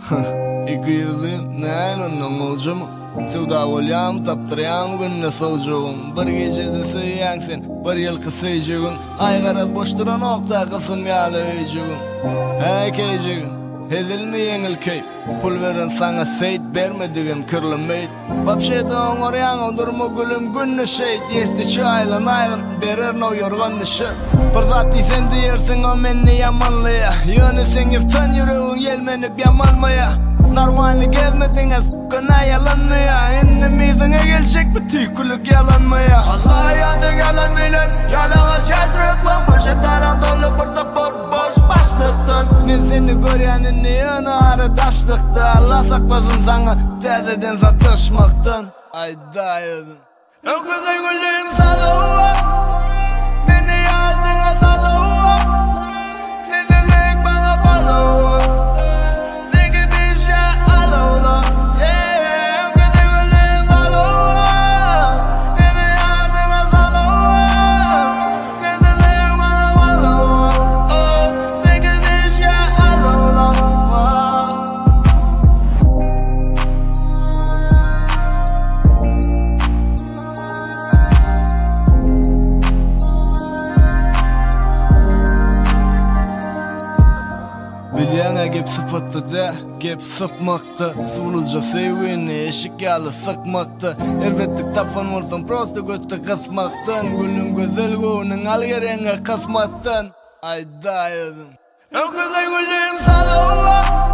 2 yıllıyım neyin ondan olacağım. Sevda olyam taptırayam günne soğucuğum. Bir gecede sıyyan sen bir yıl kısaycığım. Ay garaz boş duran okta kısım yalı öycüğüm. Hey keycüğüm Hedilmeyen ilkey Pul veren sana seyit vermediğim kırılmayt. Vapşetan oryan durma gülüm günne şehit. Yesti çaylan aygın berer no yorgan nişi. Bir zat sen diyersin o menni yamanlıya. Yönü sen yırtan yüreğin yelmenip yamanmaya. Narvanlı gezmedin s**kına yalanmaya. İnnemizine gelecek bir tüykülük yalanmaya. Allah'a yandık yalan bilen yalana şaşırıklan. Poşetlerim dolu burada boş başlıktın. Men seni göryanini yana arı taşlıkta. Allah saklasın sana tezeden satışmaktan. Ay dayadın öküze gülüm salığa. Beni yazdığına salığa. Seninlik bana balığa. Bilyana gep sıpattı da, gep sıpmaktı. Suvulca sevgini eşik yalı sıkmaktı. Elbettik tapan vursan prosta götte kısmaktan. Gülüm güzel güğünün algerenge kısmattan. Ay dayadın öküze gülüm salığa.